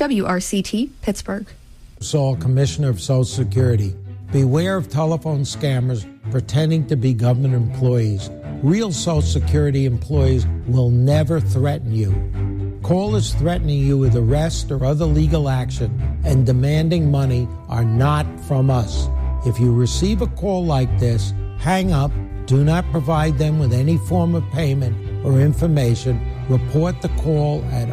WRCT, Pittsburgh. Saul, Commissioner of Social Security. Beware of telephone scammers pretending to be government employees. Real Social Security employees will never threaten you. Callers threatening you with arrest or other legal action and demanding money are not from us. If you receive a call like this, hang up. Do not provide them with any form of payment or information. Report the call at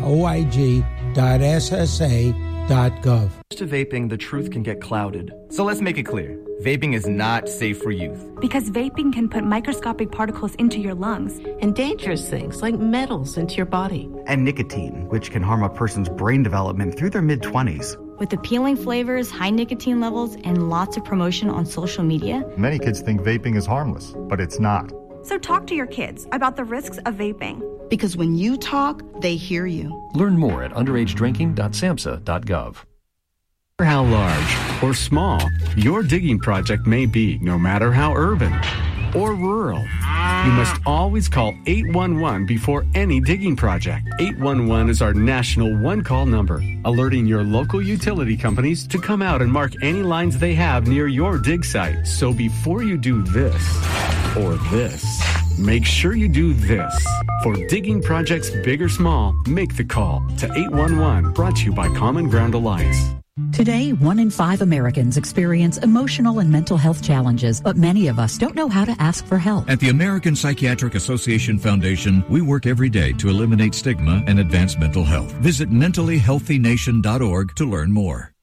oig.ssa.gov. To vaping, the truth can get clouded. So let's make it clear. Vaping is not safe for youth. Because vaping can put microscopic particles into your lungs. And dangerous things like metals into your body. And nicotine, which can harm a person's brain development through their mid-20s. With appealing flavors, high nicotine levels, and lots of promotion on social media. Many kids think vaping is harmless, but it's not. So talk to your kids about the risks of vaping. Because when you talk, they hear you. Learn more at underagedrinking.samhsa.gov. How large or small your digging project may be, no matter how urban or rural, you must always call 811 before any digging project. 811 is our national one-call number, alerting your local utility companies to come out and mark any lines they have near your dig site. So before you do this or this, make sure you do this. For digging projects big or small, make the call to 811, brought to you by Common Ground Alliance. Today, 1 in 5 Americans experience emotional and mental health challenges, but many of us don't know how to ask for help. At the American Psychiatric Association Foundation, we work every day to eliminate stigma and advance mental health. Visit mentallyhealthynation.org to learn more.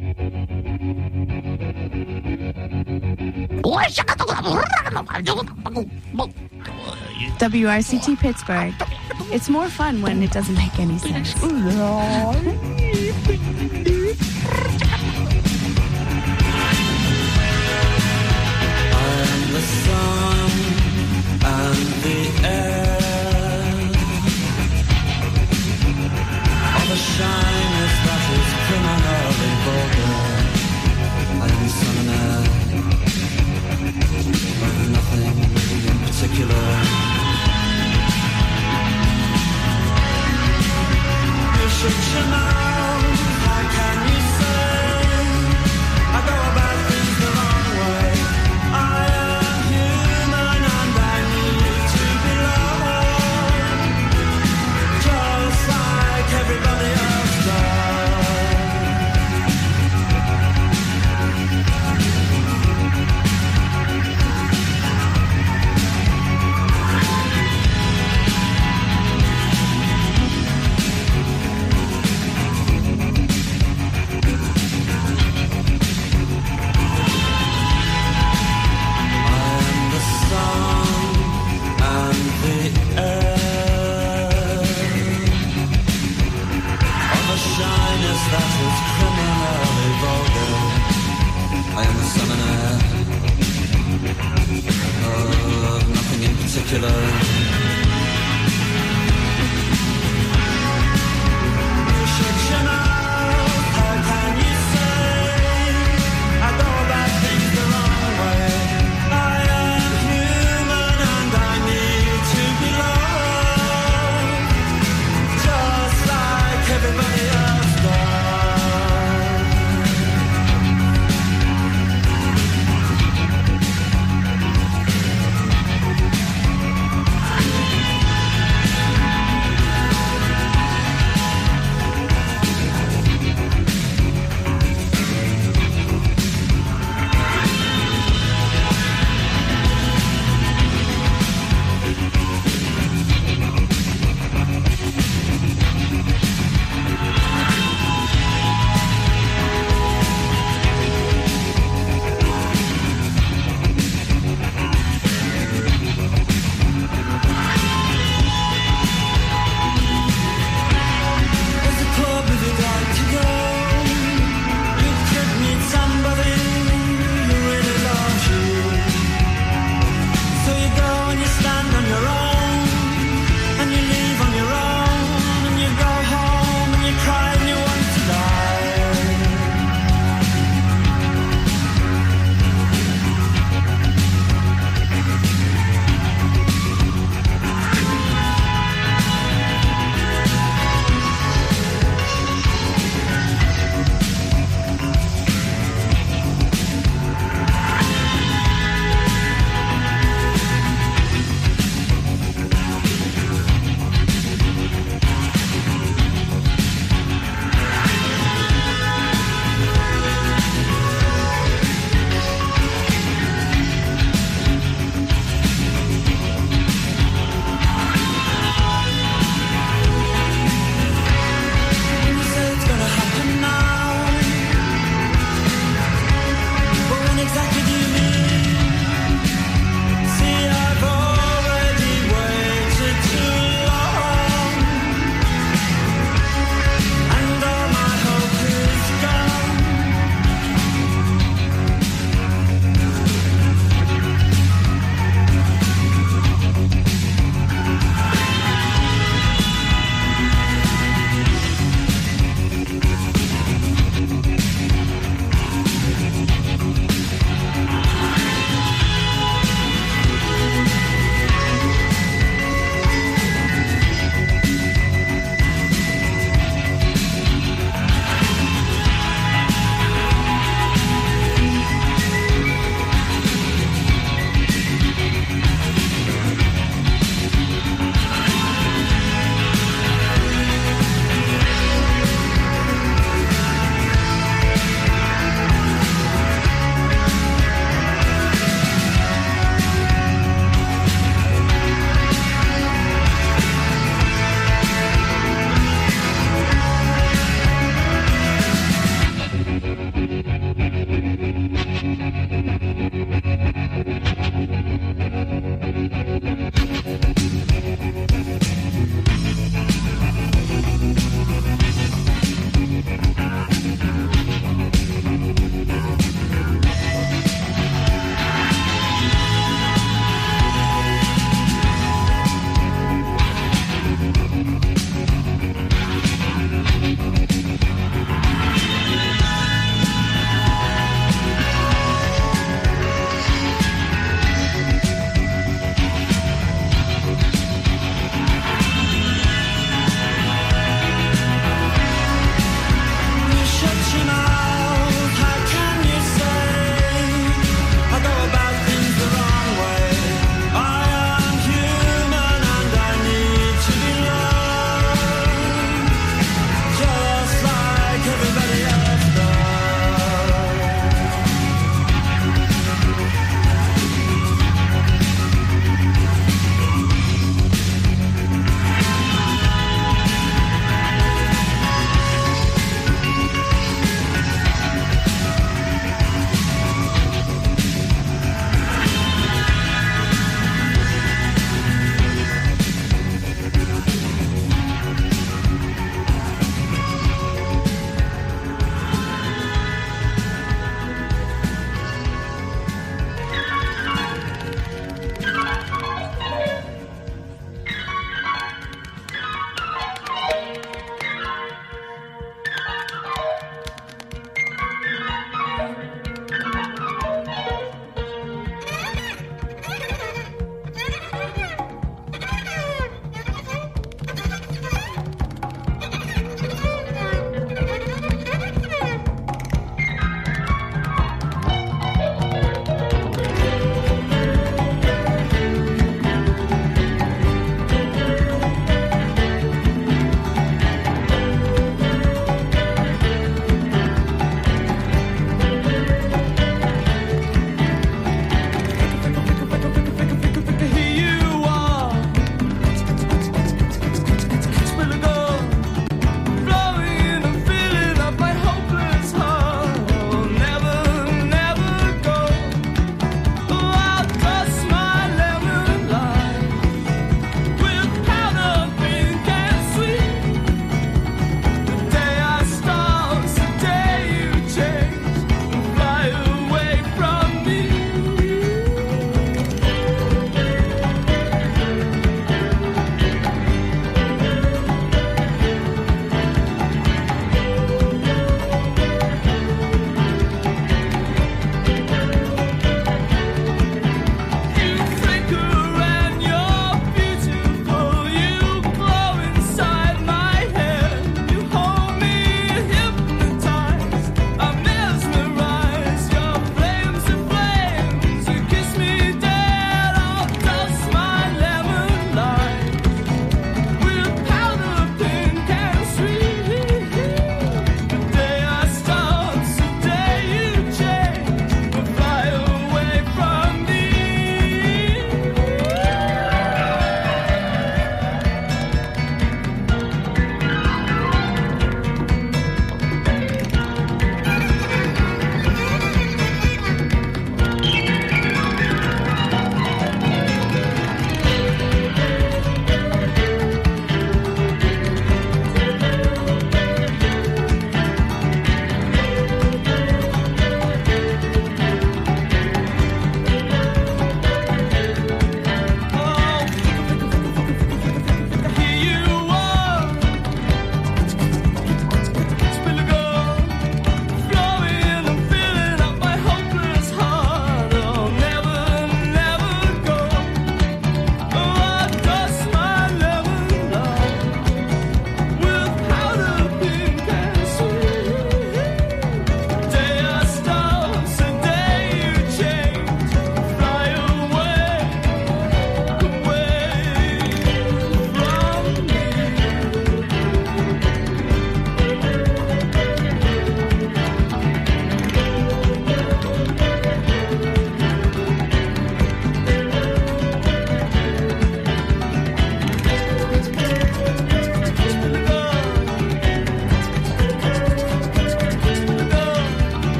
WRCT Pittsburgh. It's more fun when it doesn't make any sense. I'm the sun and the air. All the shyness that is criminally vulgar. I am the sun and air of nothing in particular. You should know. How can you say I go about things the wrong way? I am human and I need to belong, just like everybody else that is criminally vulgar. I am the sun and air of nothing in particular. You should know. How can you say I go about things the wrong way? I am human and I need to belong, just like everybody else.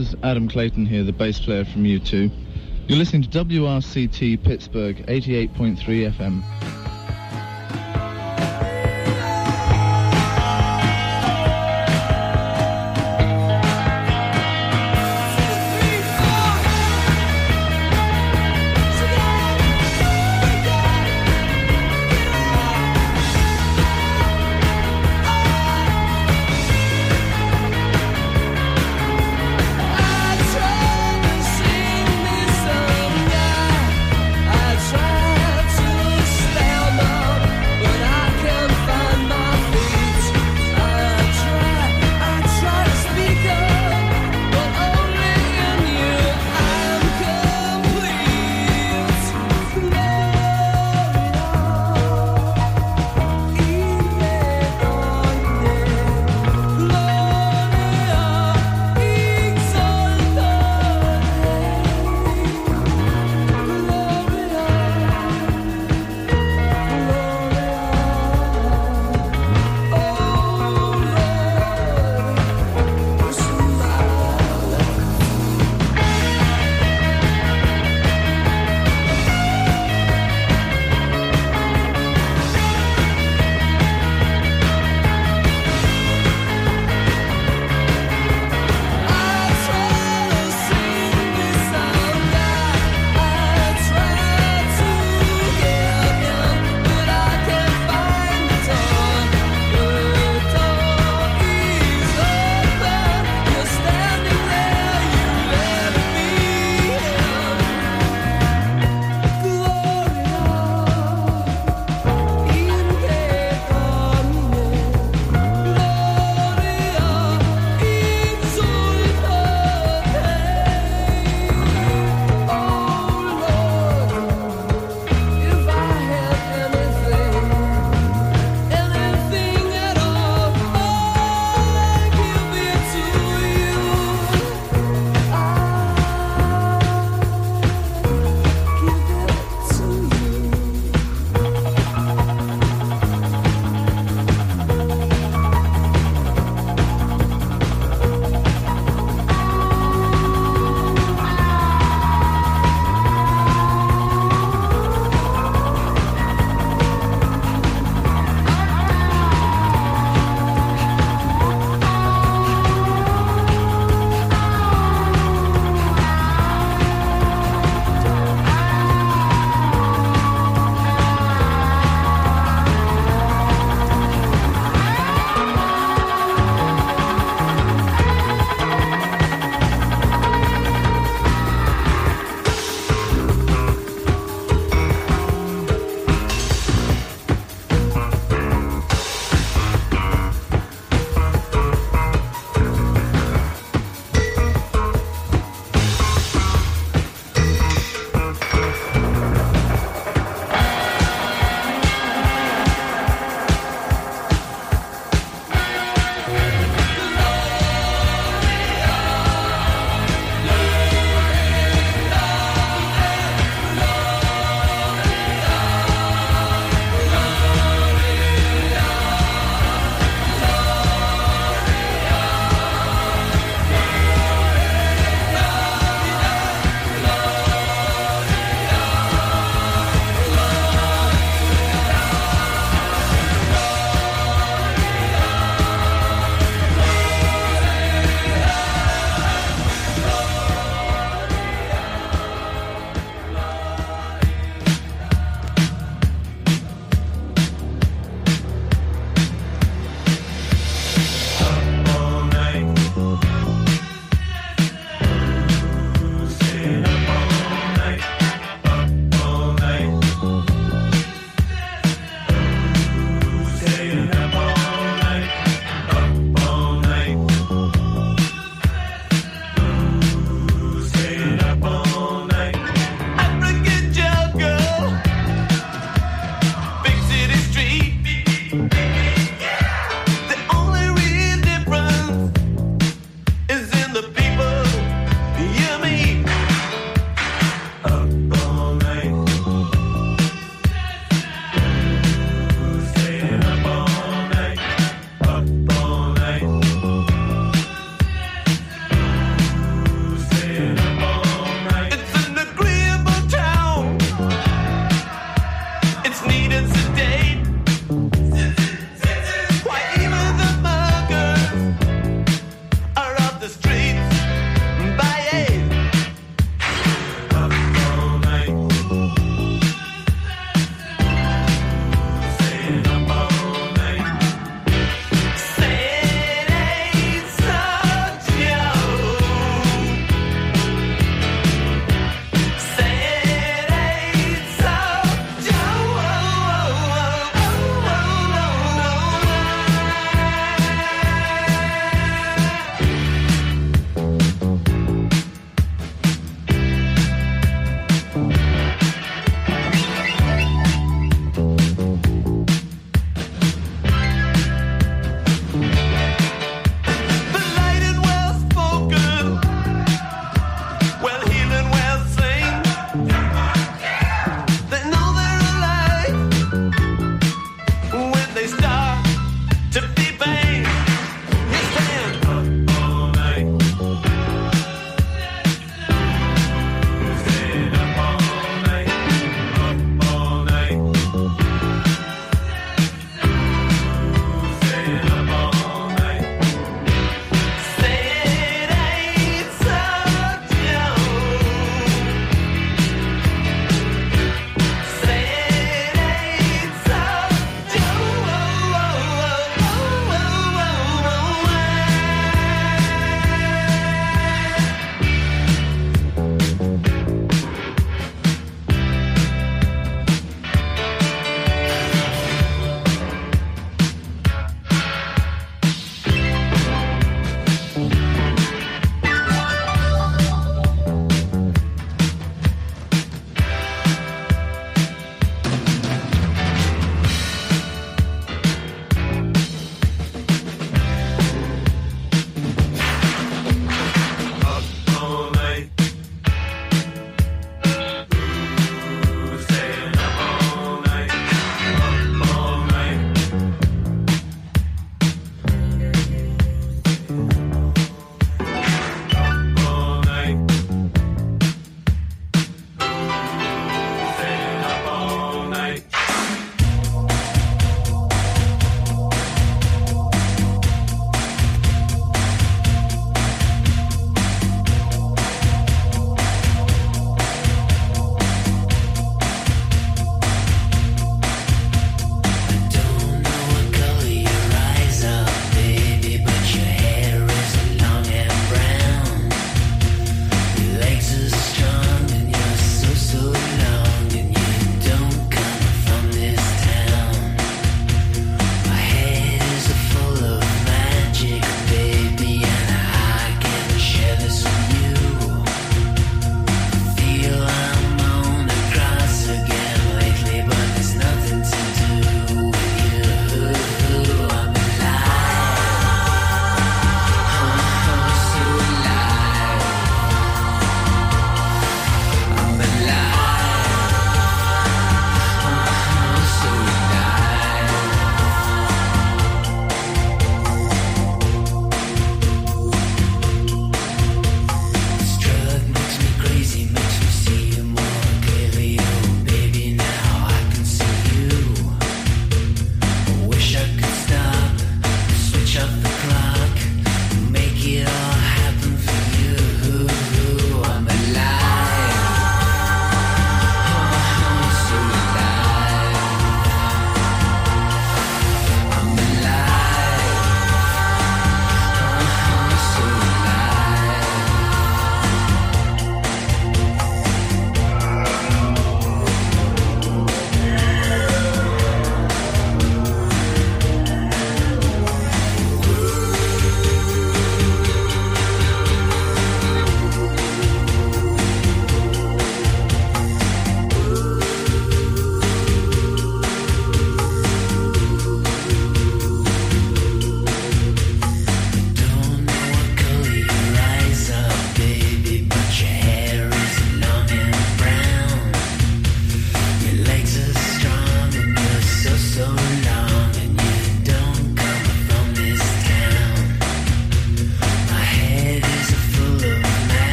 is Adam Clayton here, the bass player from U2. You're listening to WRCT Pittsburgh, 88.3 FM. I try to stay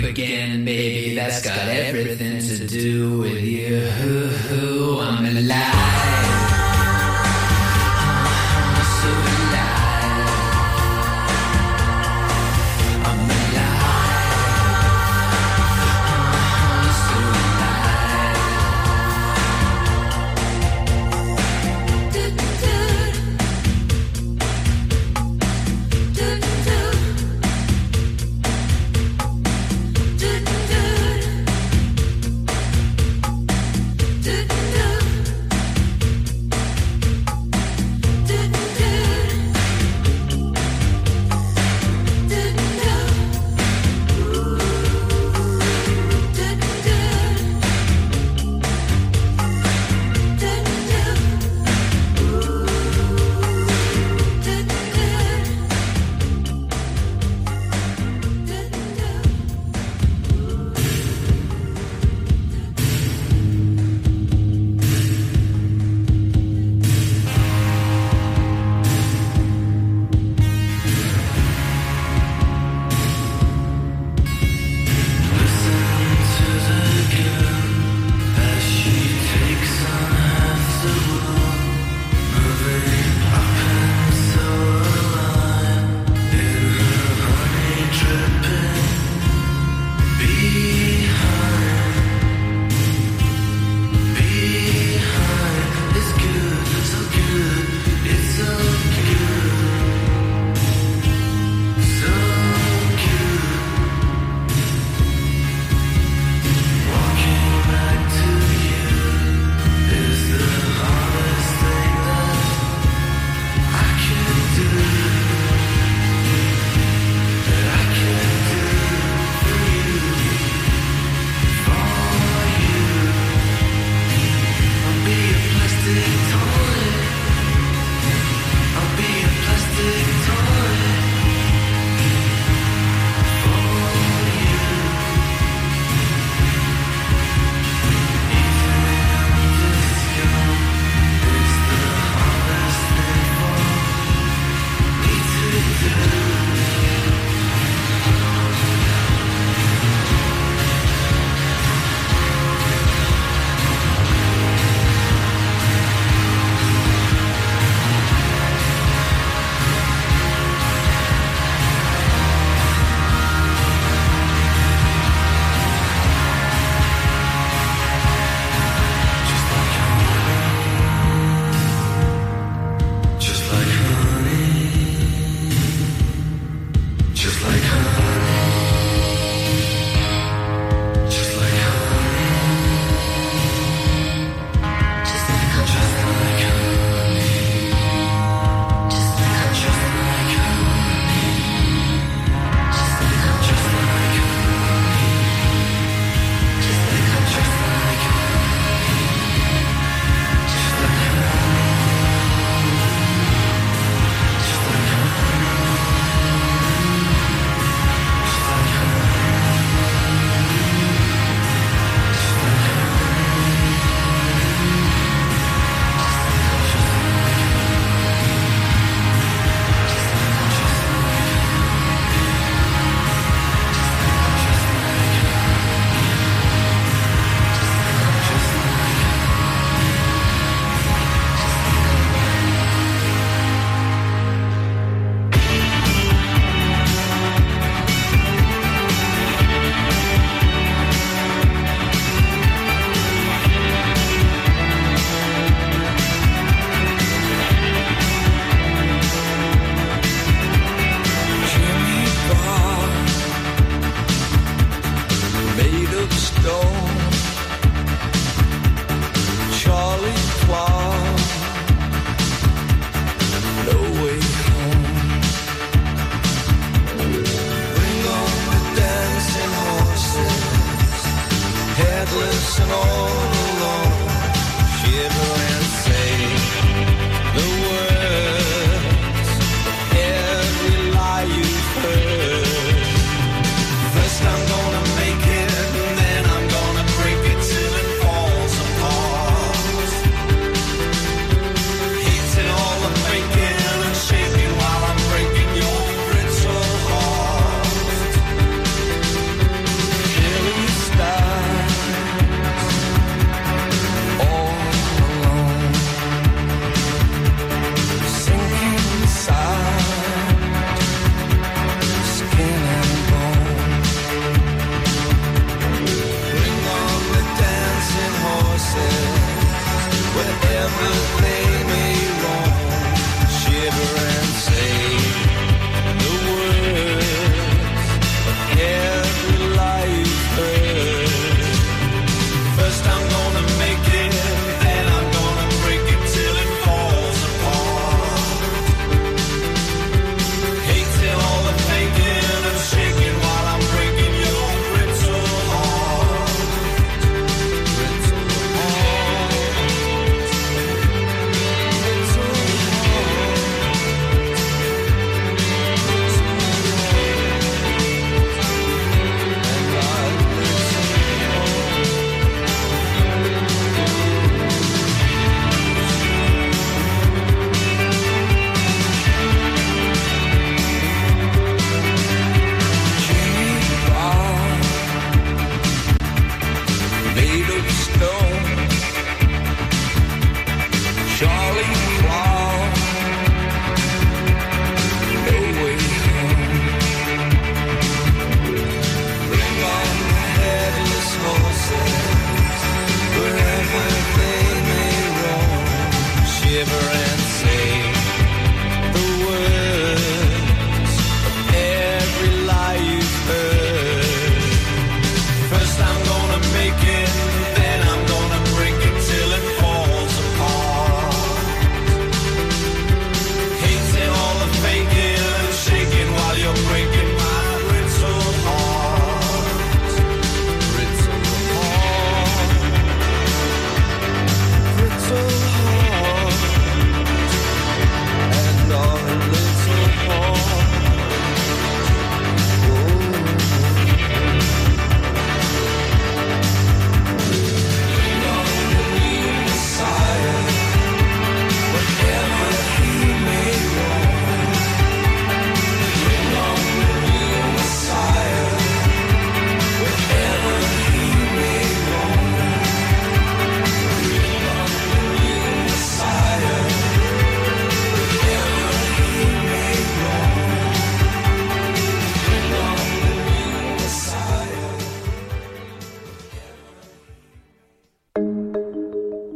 again, baby. That's got everything to do with you. I'm alive. So alive. I'm alive. So alive. Do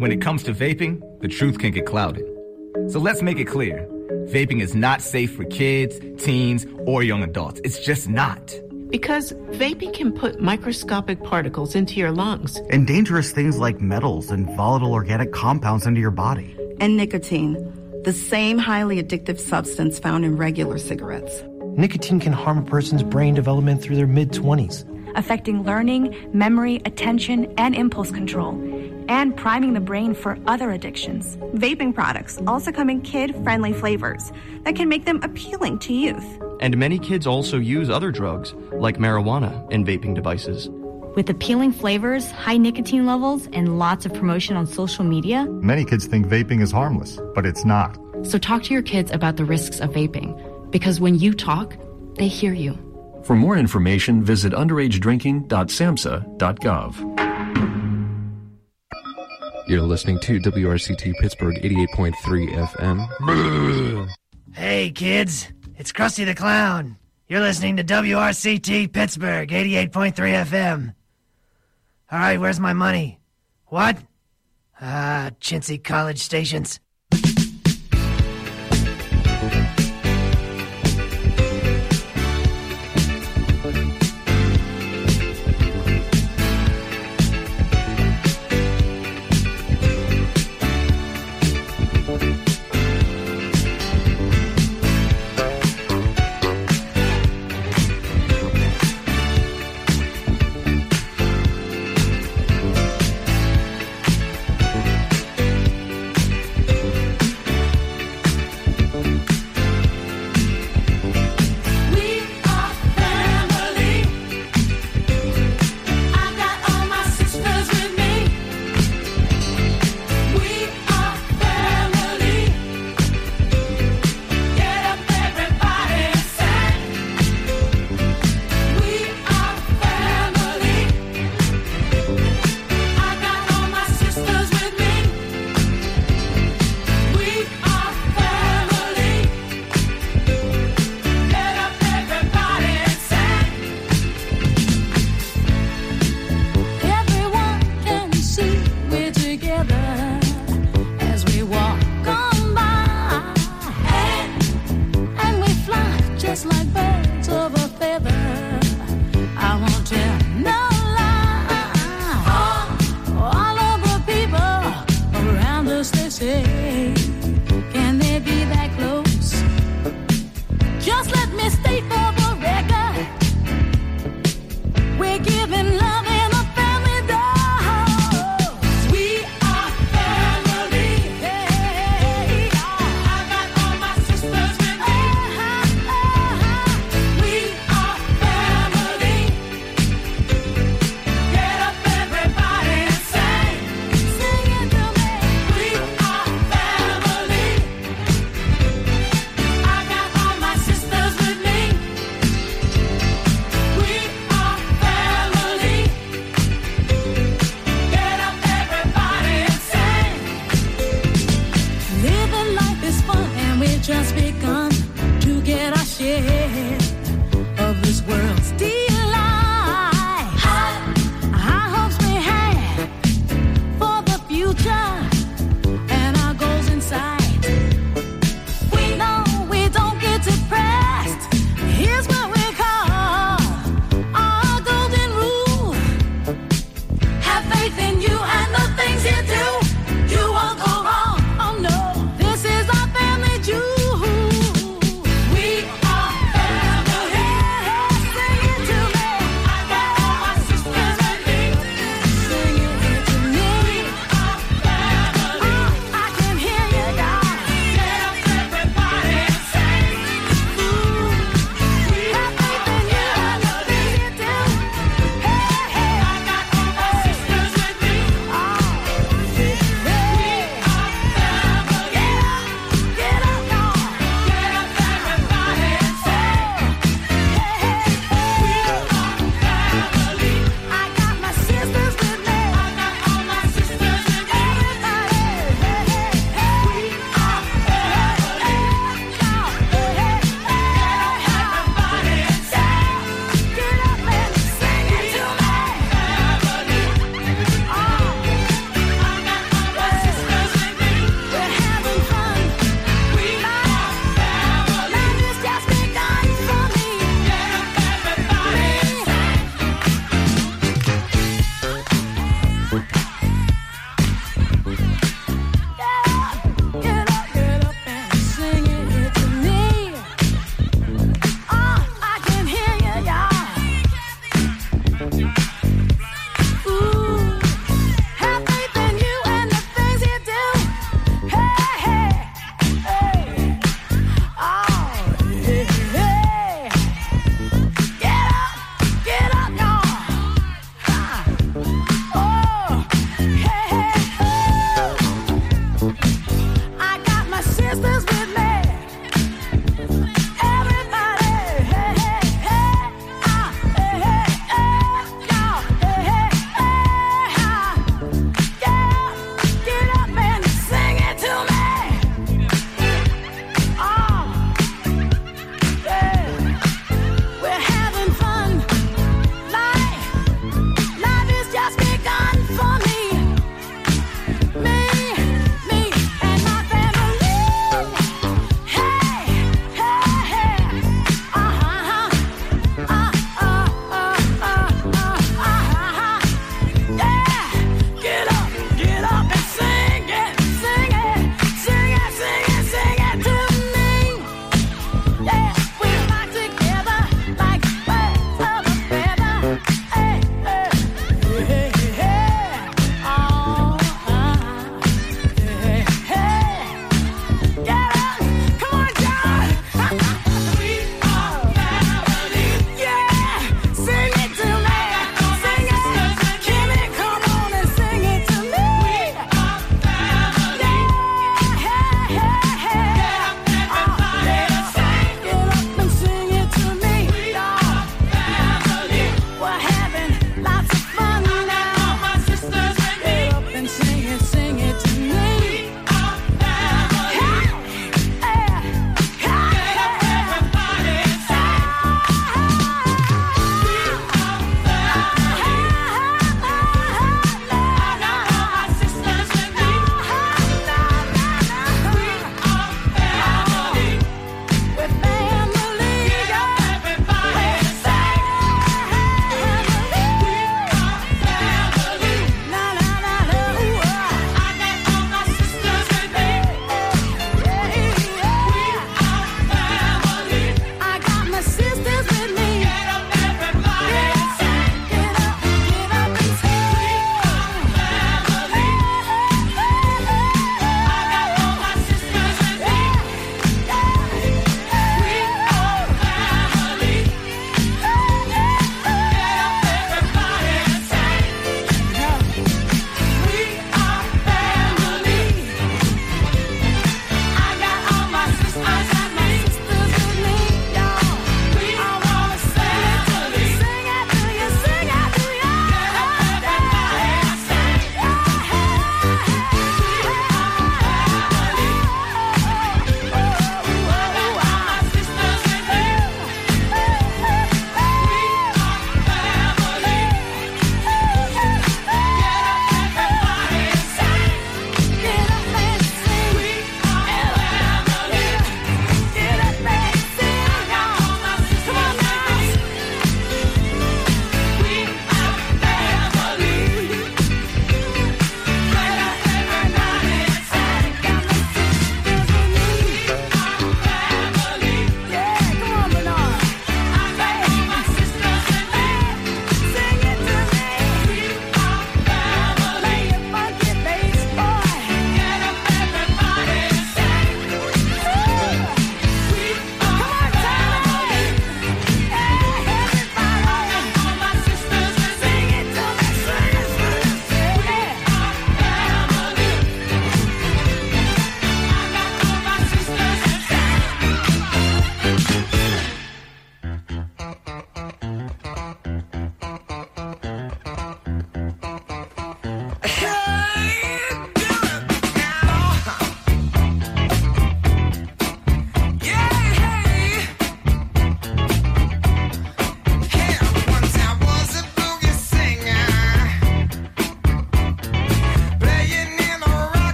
when it comes to vaping, the truth can get clouded. So let's make it clear. Vaping is not safe for kids, teens, or young adults. It's just not. Because vaping can put microscopic particles into your lungs. And dangerous things like metals and volatile organic compounds into your body. And nicotine, the same highly addictive substance found in regular cigarettes. Nicotine can harm a person's brain development through their mid-20s. Affecting learning, memory, attention, and impulse control, and priming the brain for other addictions. Vaping products also come in kid-friendly flavors that can make them appealing to youth. And many kids also use other drugs, like marijuana, in vaping devices. With appealing flavors, high nicotine levels, and lots of promotion on social media, Many kids think vaping is harmless, but it's not. So talk to your kids about the risks of vaping, because when you talk, they hear you. For more information, visit underagedrinking.samhsa.gov. You're listening to WRCT Pittsburgh 88.3 FM. Hey, kids. It's Krusty the Clown. You're listening to WRCT Pittsburgh 88.3 FM. All right, where's my money? What? Chintzy college stations.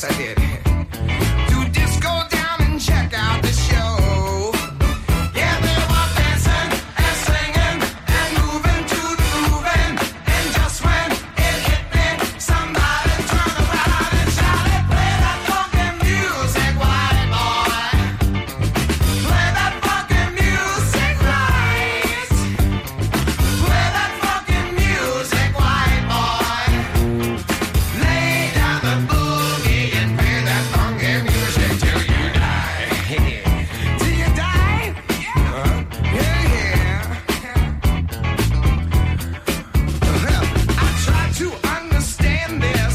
Yes, I did. To disco down and check out the show. Yeah, they were dancing and singing and moving to the grooving. And just when it hit me, somebody turned around and shouted, "Play that funky music, white boy. Play that funky music right. Play that funky music, white boy. Lay down the boogie and play that funky music till you die." Till you die? Yeah. I tried to understand this.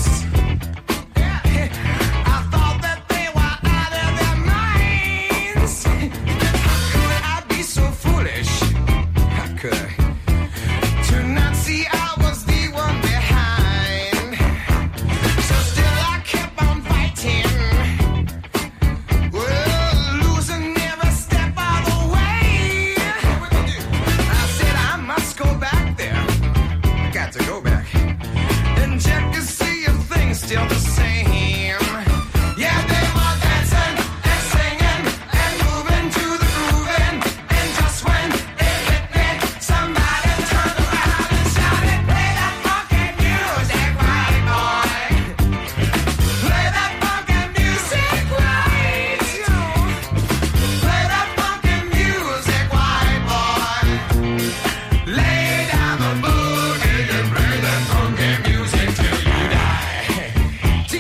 I thought that they were out of their minds. How could I be so foolish? How could I? To not see I was the one behind. So still I kept on fighting. Well, losing every step of the way. I said I must go back there. I got to go back and check to see if things still the same. Yeah, they were dancing and singing and moving to the grooving. And just when it hit me, somebody turned around and shouted, "Play that funky music, white boy. Play that funky music right. Play that funky music, white boy. Lay down the boogie and play that funky music till you die."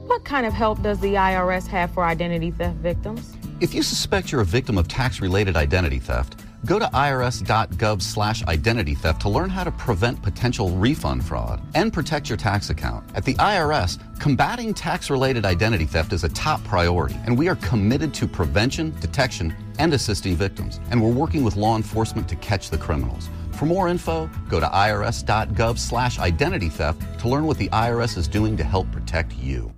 What kind of help does the IRS have for identity theft victims? If you suspect you're a victim of tax-related identity theft, go to irs.gov/identity theft to learn how to prevent potential refund fraud and protect your tax account. At the IRS, combating tax-related identity theft is a top priority, and we are committed to prevention, detection, and assisting victims. And we're working with law enforcement to catch the criminals. For more info, go to irs.gov/identity theft to learn what the IRS is doing to help protect you.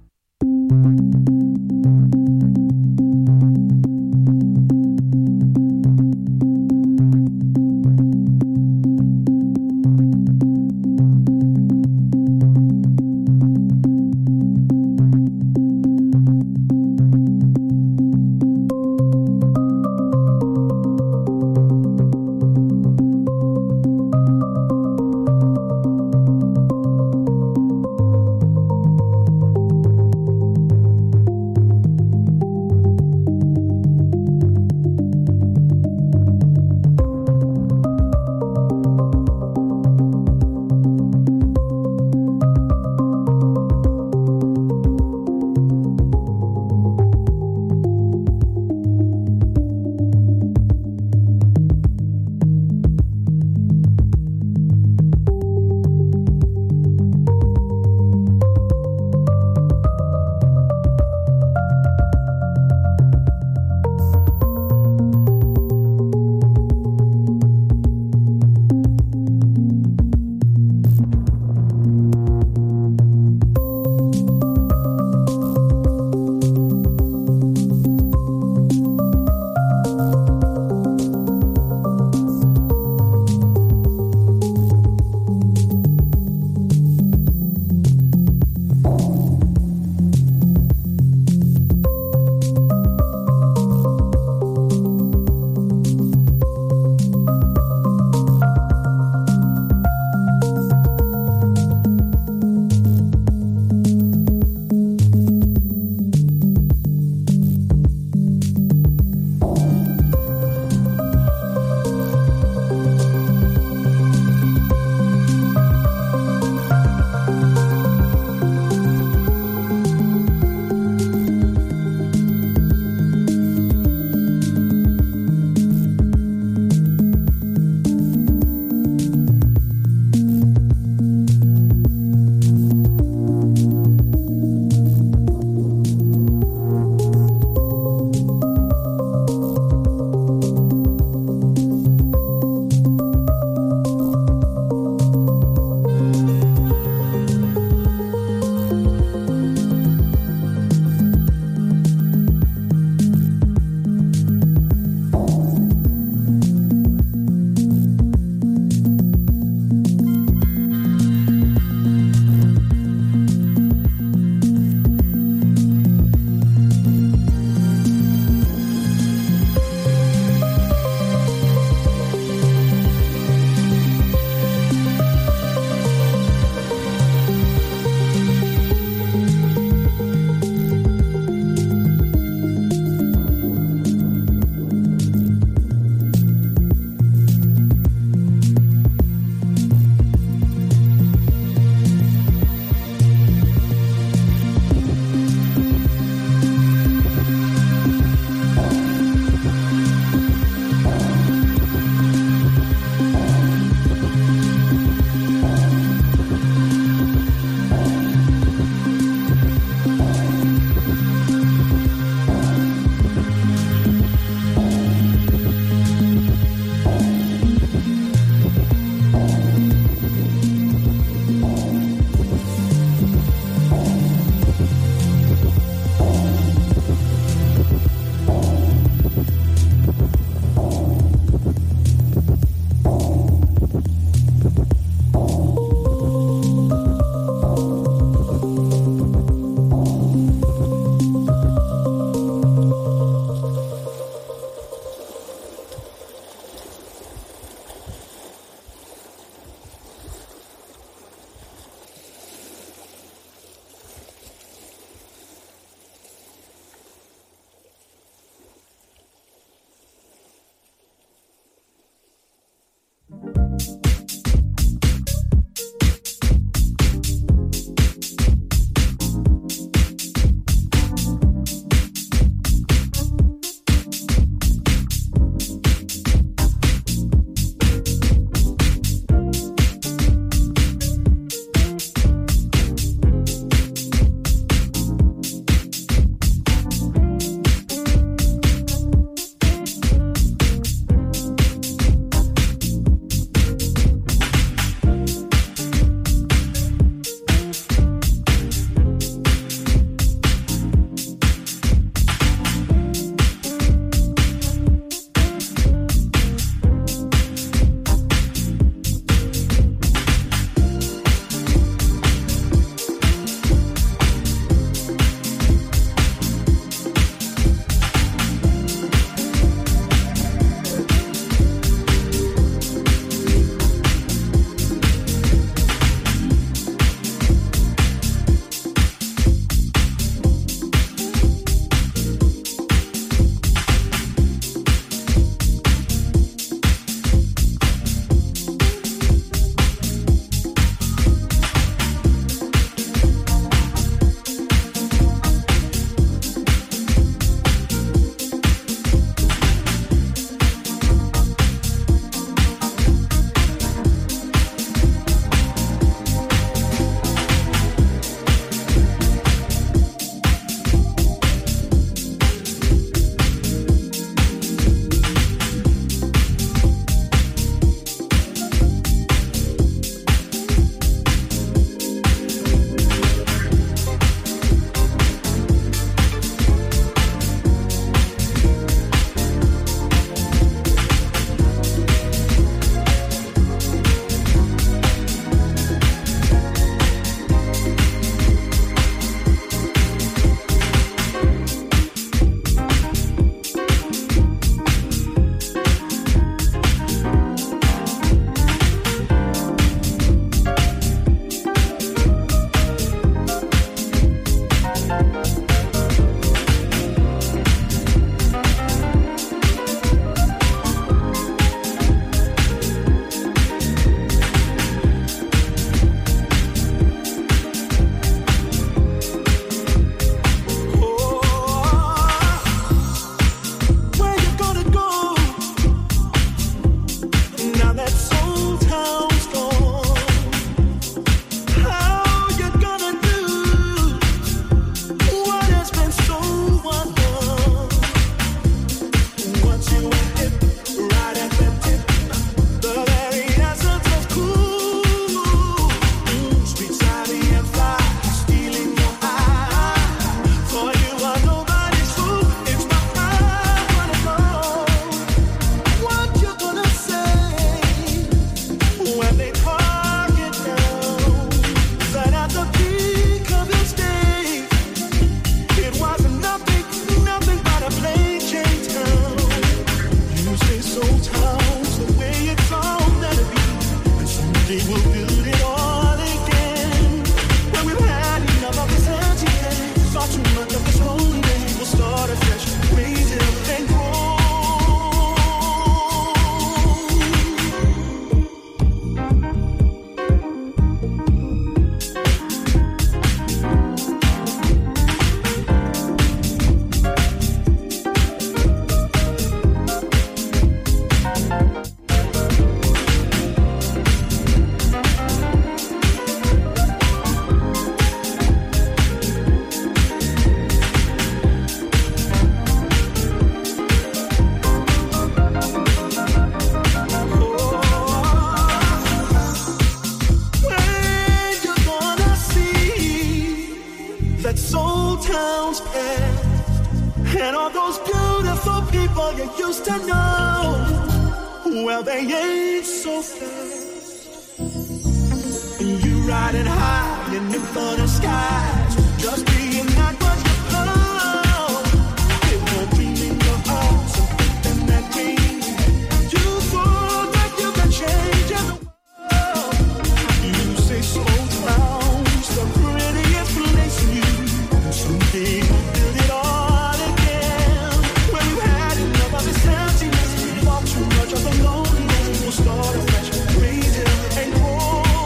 towns past, and all those beautiful people you used to know, well, they ain't so fast. And you riding high in the thunder skies, just being not what you own. It won't be in your arms, something that means you thought that you could change the world. You say slow down's the prettiest place in you. Someday we'll build it all again. When you had enough of this emptiness, you fought too much of the loneliness. We'll start afresh, crazy and cold.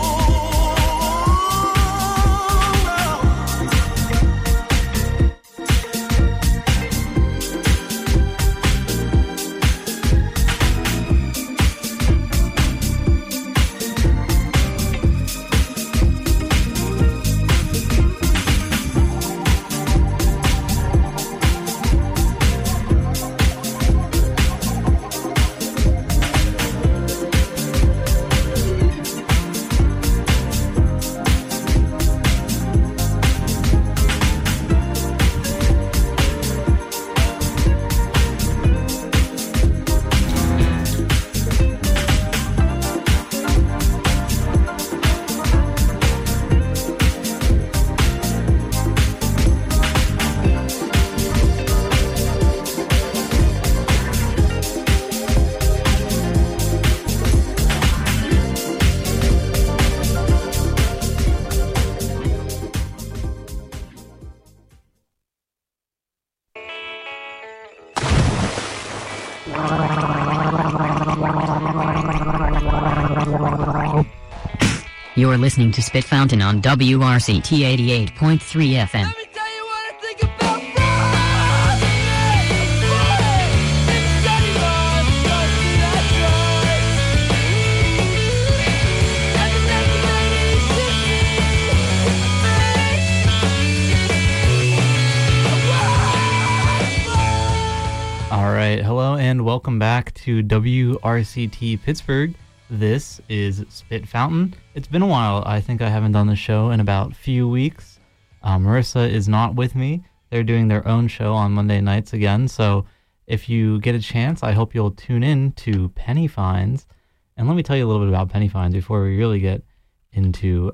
You're listening to Spit Fountain on WRCT 88.3 FM. All right, hello and welcome back to WRCT Pittsburgh. This is Spit Fountain. It's been a while. I think I haven't done the show in about a few weeks. Marissa is not with me. They're doing their own show on Monday nights again. So if you get a chance, I hope you'll tune in to Penny Finds. And let me tell you a little bit about Penny Finds before we really get into,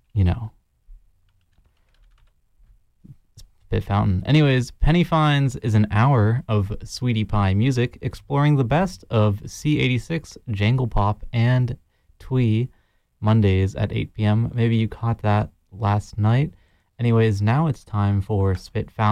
Spit Fountain. Anyways, Penny Finds is an hour of Sweetie Pie music exploring the best of C86, Jangle Pop, and Twee Mondays at 8 p.m. Maybe you caught that last night. Anyways, now it's time for Spit Fountain.